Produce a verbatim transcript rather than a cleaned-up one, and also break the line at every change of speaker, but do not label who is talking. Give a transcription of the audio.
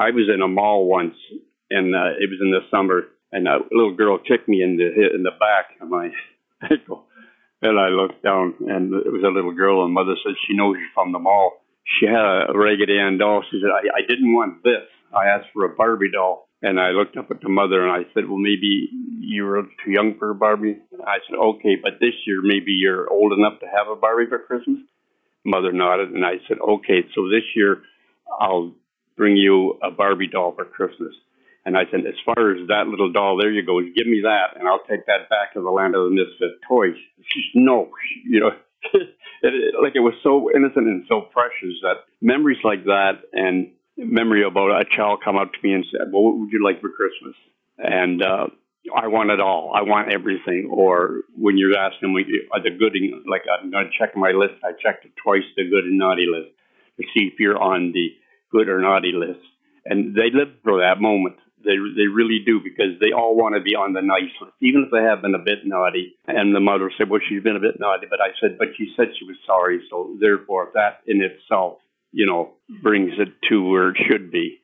I was in a mall once, and uh, it was in the summer, and a little girl kicked me in the in the back of my ankle. And I looked down, and it was a little girl, and mother said she knows you from the mall. She had a Raggedy Ann doll. She said, I, I didn't want this. I asked for a Barbie doll. And I looked up at the mother, and I said, well, maybe you were too young for a Barbie. And I said, okay, but this year maybe you're old enough to have a Barbie for Christmas. Mother nodded, and I said, okay, so this year I'll bring you a Barbie doll for Christmas. And I said, as far as that little doll, there you go. Give me that, and I'll take that back to the land of the misfit toys. She said, no, you know, it, it, like it was so innocent and so precious that memories like that, and memory about a child come up to me and said, well, what would you like for Christmas? And uh, I want it all. I want everything. Or when you're asking me, are the good, like I'm going to check my list, I checked it twice, the good and naughty list, to see if you're on the good or naughty list. And they live for that moment. They they really do, because they all want to be on the nice list, even if they have been a bit naughty. And the mother said, well, she's been a bit naughty. But I said, but she said she was sorry. So therefore, that in itself, you know, brings it to where it should be.